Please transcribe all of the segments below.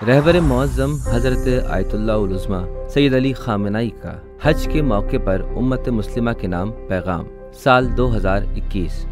رہبر معظم حضرت آیت اللہ العظمی سید علی خامنئی کا حج کے موقع پر امت مسلمہ کے نام پیغام سال 2021۔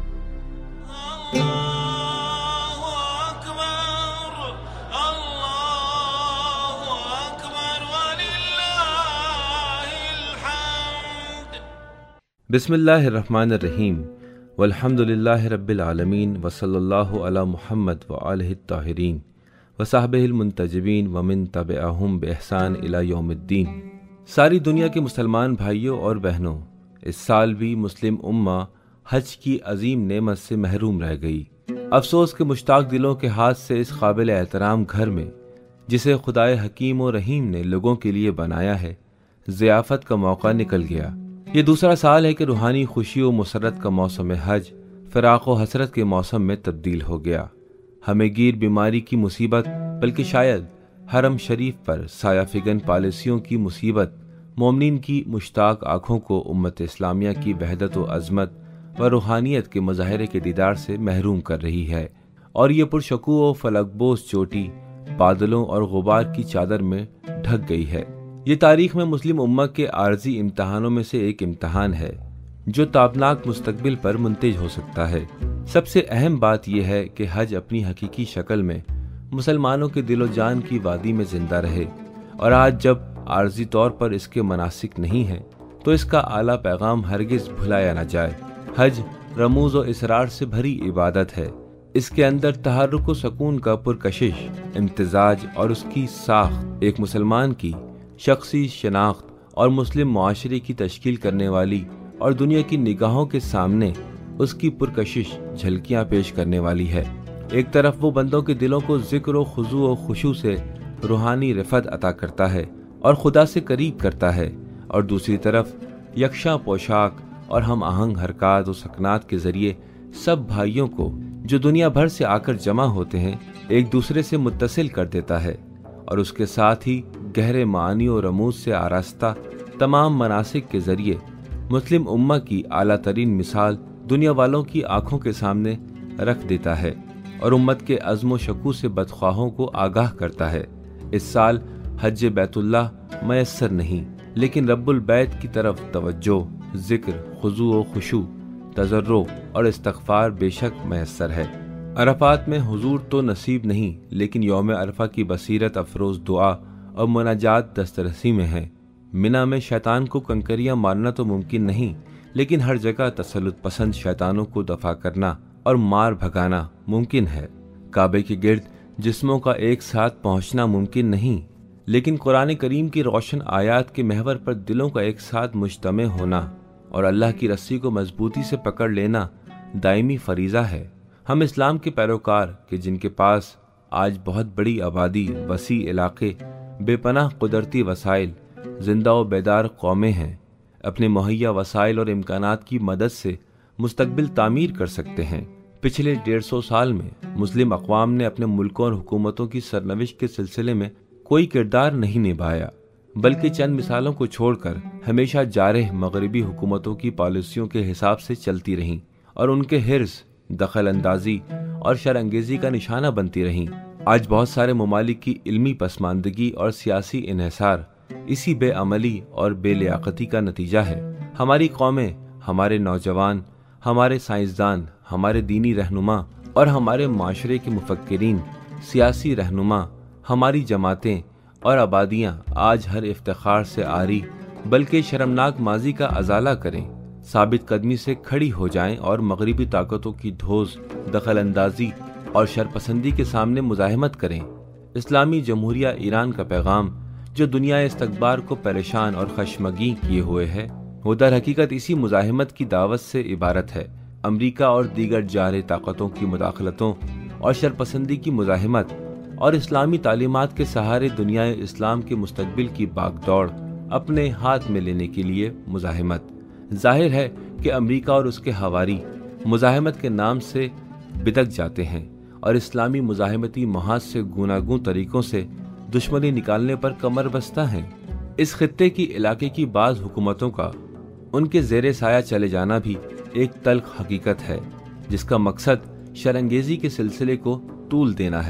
بسم اللہ الرحمن الرحیم، والحمد للہ رب العالمین، وصلی اللہ علی محمد وآلہ الطاہرین وصحبہ المنتجبین ومن تبعہم بإحسان الی یوم الدین۔ ساری دنیا کے مسلمان بھائیوں اور بہنوں، اس سال بھی مسلم امہ حج کی عظیم نعمت سے محروم رہ گئی۔ افسوس کہ مشتاق دلوں کے ہاتھ سے اس قابل احترام گھر میں، جسے خدائے حکیم و رحیم نے لوگوں کے لیے بنایا ہے، ضیافت کا موقع نکل گیا۔ یہ دوسرا سال ہے کہ روحانی خوشی و مسرت کا موسم حج فراق و حسرت کے موسم میں تبدیل ہو گیا۔ ہمیں گیر بیماری کی مصیبت، بلکہ شاید حرم شریف پر سایہ فگن پالیسیوں کی مصیبت، مومنین کی مشتاق آنکھوں کو امت اسلامیہ کی وحدت و عظمت و روحانیت کے مظاہرے کے دیدار سے محروم کر رہی ہے، اور یہ پرشکوہ و فلک بوس چوٹی بادلوں اور غبار کی چادر میں ڈھک گئی ہے۔ یہ تاریخ میں مسلم امہ کے عارضی امتحانوں میں سے ایک امتحان ہے جو تابناک مستقبل پر منتج ہو سکتا ہے۔ سب سے اہم بات یہ ہے کہ حج اپنی حقیقی شکل میں مسلمانوں کے دل و جان کی وادی میں زندہ رہے، اور آج جب عارضی طور پر اس کے مناسک نہیں ہیں تو اس کا اعلیٰ پیغام ہرگز بھلایا نہ جائے۔ حج رموز و اسرار سے بھری عبادت ہے۔ اس کے اندر تحرک و سکون کا پرکشش امتزاج اور اس کی ساخت ایک مسلمان کی شخصی شناخت اور مسلم معاشرے کی تشکیل کرنے والی اور دنیا کی نگاہوں کے سامنے اس کی پرکشش جھلکیاں پیش کرنے والی ہے۔ ایک طرف وہ بندوں کے دلوں کو ذکر و خضوع و خشوع سے روحانی رفعت عطا کرتا ہے اور خدا سے قریب کرتا ہے، اور دوسری طرف یکشاں پوشاک اور ہم آہنگ حرکات و سکنات کے ذریعے سب بھائیوں کو جو دنیا بھر سے آ کر جمع ہوتے ہیں ایک دوسرے سے متصل کر دیتا ہے، اور اس کے ساتھ ہی گہرے معانی و رموز سے آراستہ تمام مناسک کے ذریعے مسلم امہ کی اعلیٰ ترین مثال دنیا والوں کی آنکھوں کے سامنے رکھ دیتا ہے، اور امت کے عزم و شکوہ سے بدخواہوں کو آگاہ کرتا ہے۔ اس سال حج بیت اللہ میسر نہیں، لیکن رب البیت کی طرف توجہ، ذکر، خضوع و خشوع، تضرع اور استغفار بے شک میسر ہے۔ عرفات میں حضور تو نصیب نہیں، لیکن یوم عرفہ کی بصیرت افروز دعا اور مناجات دسترسی میں ہے۔ منی میں شیطان کو کنکریاں مارنا تو ممکن نہیں، لیکن ہر جگہ تسلط پسند شیطانوں کو دفع کرنا اور مار بھگانا ممکن ہے۔ کعبے کے گرد جسموں کا ایک ساتھ پہنچنا ممکن نہیں، لیکن قرآن کریم کی روشن آیات کے محور پر دلوں کا ایک ساتھ مجتمع ہونا اور اللہ کی رسی کو مضبوطی سے پکڑ لینا دائمی فریضہ ہے۔ ہم اسلام کے پیروکار کہ جن کے پاس آج بہت بڑی آبادی، وسیع علاقے، بے پناہ قدرتی وسائل، زندہ و بیدار قومیں ہیں، اپنے مہیا وسائل اور امکانات کی مدد سے مستقبل تعمیر کر سکتے ہیں۔ پچھلے 150 سال میں مسلم اقوام نے اپنے ملکوں اور حکومتوں کی سرنوشت کے سلسلے میں کوئی کردار نہیں نبھایا، بلکہ چند مثالوں کو چھوڑ کر ہمیشہ جارح مغربی حکومتوں کی پالیسیوں کے حساب سے چلتی رہیں، اور ان کے حرص، دخل اندازی اور شر انگیزی کا نشانہ بنتی رہیں۔ آج بہت سارے ممالک کی علمی پسماندگی اور سیاسی انحصار اسی بے عملی اور بے لیاقتی کا نتیجہ ہے۔ ہماری قومیں، ہمارے نوجوان، ہمارے سائنسدان، ہمارے دینی رہنما اور ہمارے معاشرے کے مفکرین، سیاسی رہنما، ہماری جماعتیں اور آبادیاں آج ہر افتخار سے عاری بلکہ شرمناک ماضی کا ازالہ کریں، ثابت قدمی سے کھڑی ہو جائیں اور مغربی طاقتوں کی دھوس، دخل اندازی اور شرپسندی کے سامنے مزاحمت کریں۔ اسلامی جمہوریہ ایران کا پیغام جو دنیا استکبار کو پریشان اور خشمگین کیے ہوئے ہے، وہ در حقیقت اسی مزاحمت کی دعوت سے عبارت ہے۔ امریکہ اور دیگر جارح طاقتوں کی مداخلتوں اور شرپسندی کی مزاحمت، اور اسلامی تعلیمات کے سہارے دنیا اسلام کے مستقبل کی باغ دوڑ اپنے ہاتھ میں لینے کے لیے مزاحمت۔ ظاہر ہے کہ امریکہ اور اس کے حواری مزاحمت کے نام سے بدک جاتے ہیں اور اسلامی مزاحمتی محاذ سے گوناگون طریقوں سے دشمنی نکالنے پر کمر بستہ ہیں۔ اس خطے کی علاقے کی بعض حکومتوں کا ان کے زیر سایہ چلے جانا بھی ایک تلخ حقیقت ہے، جس کا مقصد شرانگیزی کے سلسلے کو طول دینا ہے۔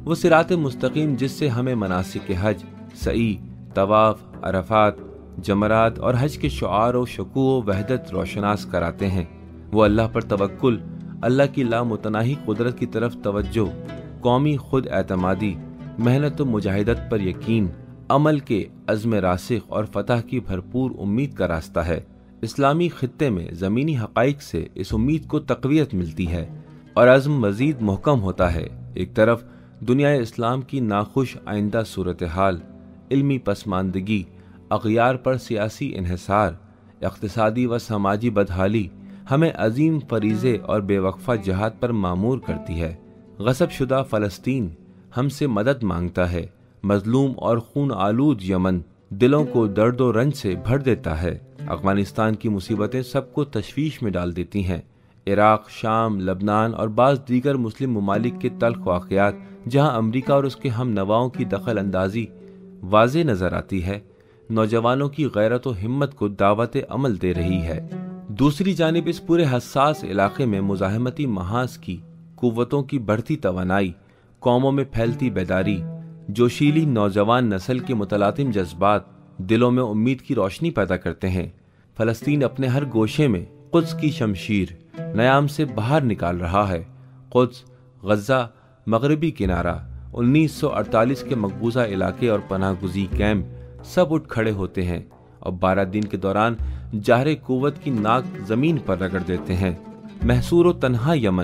وہ صراط مستقیم جس سے ہمیں مناسک حج، سعی، طواف، عرفات، جمرات اور حج کے شعار و شکوہ و وحدت روشناس کراتے ہیں۔ وہ اللہ پر توکل، اللہ کی لامتناہی قدرت کی طرف توجہ، قومی خود اعتمادی، محنت و مجاہدت پر یقین، عمل کے عزم راسخ اور فتح کی بھرپور امید کا راستہ ہے۔ اسلامی خطے میں زمینی حقائق سے اس امید کو تقویت ملتی ہے اور عزم مزید محکم ہوتا ہے۔ ایک طرف دنیا اسلام کی ناخوش آئندہ صورتحال، علمی پسماندگی، اغیار پر سیاسی انحصار، اقتصادی و سماجی بدحالی ہمیں عظیم فریضے اور بے وقفہ جہاد پر مامور کرتی ہے۔ غصب شدہ فلسطین ہم سے مدد مانگتا ہے، مظلوم اور خون آلود یمن دلوں کو درد و رنج سے بھر دیتا ہے۔ افغانستان کی مصیبتیں سب کو تشویش میں ڈال دیتی ہیں۔ عراق، شام، لبنان اور بعض دیگر مسلم ممالک کے تلخ واقعات جہاں امریکہ اور اس کے ہم نواؤں کی دخل اندازی واضح نظر آتی ہے، نوجوانوں کی غیرت و ہمت کو دعوت عمل دے رہی ہے۔ دوسری جانب اس پورے حساس علاقے میں مزاحمتی محاذ کی قوتوں کی بڑھتی توانائی، قوموں میں پھیلتی بیداری، جوشیلی نوجوان نسل کے متلاطم جذبات دلوں میں امید کی روشنی پیدا کرتے ہیں۔ فلسطین اپنے ہر گوشے میں قدس کی شمشیر نیام سے باہر نکال رہا ہے۔ قدس، غزہ، مغربی کنارہ، 1948 کے مقبوضہ علاقے اور پناہ گزیں کیمپ سب اٹھ کھڑے ہوتے ہیں اور 12 دن کے دوران جہر قوت کی ناک زمین پر رگڑ دیتے ہیں۔ محصور و تنہا یمن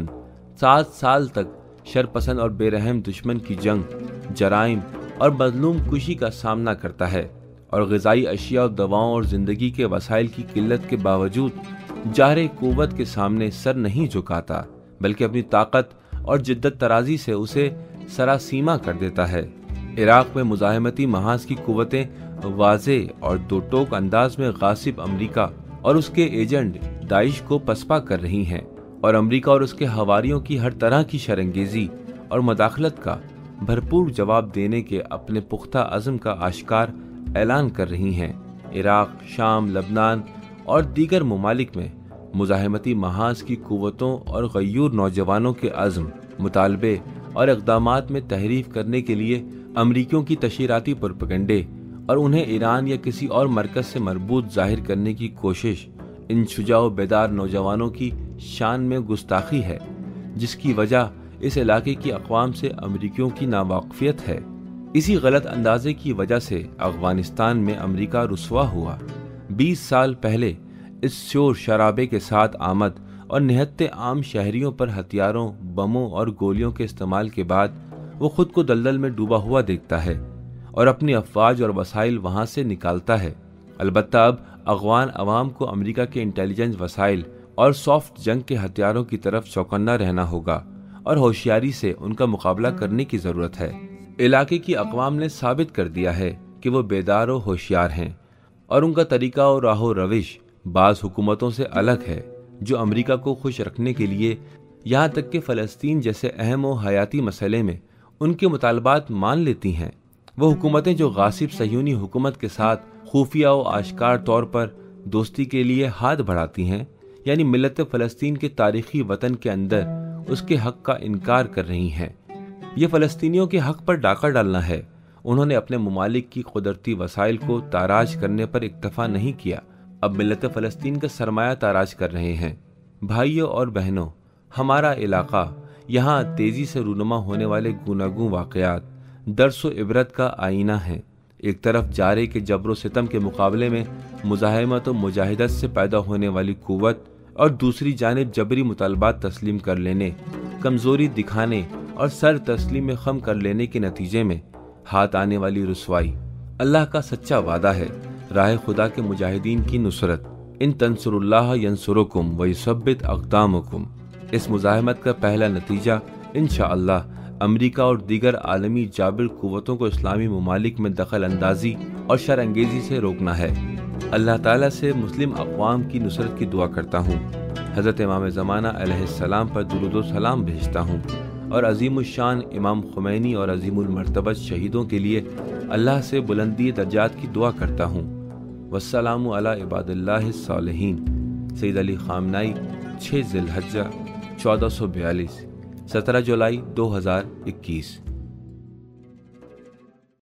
7 سال تک شرپسند اور بے رحم دشمن کی جنگ، جرائم اور مظلوم کشی کا سامنا کرتا ہے، اور غذائی اشیاء، دواؤں اور زندگی کے وسائل کی قلت کے باوجود جہر قوت کے سامنے سر نہیں جھکاتا، بلکہ اپنی طاقت اور جدت ترازی سے اسے سراسیمہ کر دیتا ہے۔ عراق میں مزاحمتی محاذ کی قوتیں واضح اور دو ٹوک انداز میں غاصب امریکہ اور اس کے ایجنٹ داعش کو پسپا کر رہی ہیں، اور امریکہ اور اس کے حواریوں کی ہر طرح کی شرانگیزی اور مداخلت کا بھرپور جواب دینے کے اپنے پختہ عزم کا آشکار اعلان کر رہی ہیں۔ عراق، شام، لبنان اور دیگر ممالک میں مزاحمتی محاذ کی قوتوں اور غیور نوجوانوں کے عزم، مطالبے اور اقدامات میں تحریف کرنے کے لیے امریکیوں کی تشہیراتی پروپیگنڈے اور انہیں ایران یا کسی اور مرکز سے مربوط ظاہر کرنے کی کوشش ان شجاع و بیدار نوجوانوں کی شان میں گستاخی ہے، جس کی وجہ اس علاقے کی اقوام سے امریکیوں کی ناواقفیت ہے۔ اسی غلط اندازے کی وجہ سے افغانستان میں امریکہ رسوا ہوا۔ 20 سال پہلے اس شور شرابے کے ساتھ آمد اور نہت عام شہریوں پر ہتھیاروں، بموں اور گولیوں کے استعمال کے بعد وہ خود کو دلدل میں ڈوبا ہوا دیکھتا ہے اور اپنی افواج اور وسائل وہاں سے نکالتا ہے۔ البتہ اب افغان عوام کو امریکہ کے انٹیلیجنس وسائل اور سافٹ جنگ کے ہتھیاروں کی طرف چوکنا رہنا ہوگا اور ہوشیاری سے ان کا مقابلہ کرنے کی ضرورت ہے۔ علاقے کی اقوام نے ثابت کر دیا ہے کہ وہ بیدار و ہوشیار ہیں، اور ان کا طریقہ و راہ و روش بعض حکومتوں سے الگ ہے جو امریکہ کو خوش رکھنے کے لیے یہاں تک کہ فلسطین جیسے اہم و حیاتی مسئلے میں ان کے مطالبات مان لیتی ہیں۔ وہ حکومتیں جو غاصب صہیونی حکومت کے ساتھ خفیہ و آشکار طور پر دوستی کے لیے ہاتھ بڑھاتی ہیں، یعنی ملت فلسطین کے تاریخی وطن کے اندر اس کے حق کا انکار کر رہی ہیں، یہ فلسطینیوں کے حق پر ڈاکہ ڈالنا ہے۔ انہوں نے اپنے ممالک کی قدرتی وسائل کو تاراج کرنے پر اکتفا نہیں کیا، اب ملت فلسطین کا سرمایہ تاراج کر رہے ہیں۔ بھائیوں اور بہنوں، ہمارا علاقہ، یہاں تیزی سے رونما ہونے والے گوناگوں واقعات درس و عبرت کا آئینہ ہیں۔ ایک طرف جارے کے جبر و ستم کے مقابلے میں مزاحمت و مجاہدت سے پیدا ہونے والی قوت، اور دوسری جانب جبری مطالبات تسلیم کر لینے، کمزوری دکھانے اور سر تسلیم خم کر لینے کے نتیجے میں ہاتھ آنے والی رسوائی۔ اللہ کا سچا وعدہ ہے راہ خدا کے مجاہدین کی نصرت، ان تنصر اللہ ینصرکم ویثبت اقدامکم۔ اس مزاحمت کا پہلا نتیجہ انشاءاللہ امریکہ اور دیگر عالمی جابر قوتوں کو اسلامی ممالک میں دخل اندازی اور شر انگیزی سے روکنا ہے۔ اللہ تعالیٰ سے مسلم اقوام کی نصرت کی دعا کرتا ہوں، حضرت امام زمانہ علیہ السلام پر درود و سلام بھیجتا ہوں، اور عظیم الشان امام خمینی اور عظیم المرتبت شہیدوں کے لیے اللہ سے بلندی درجات کی دعا کرتا ہوں۔ والسلام علی عباد اللہ الصالحین۔ سید علی خامنائی، 6 ذی الحجہ 1442، 17 جولائی 2021۔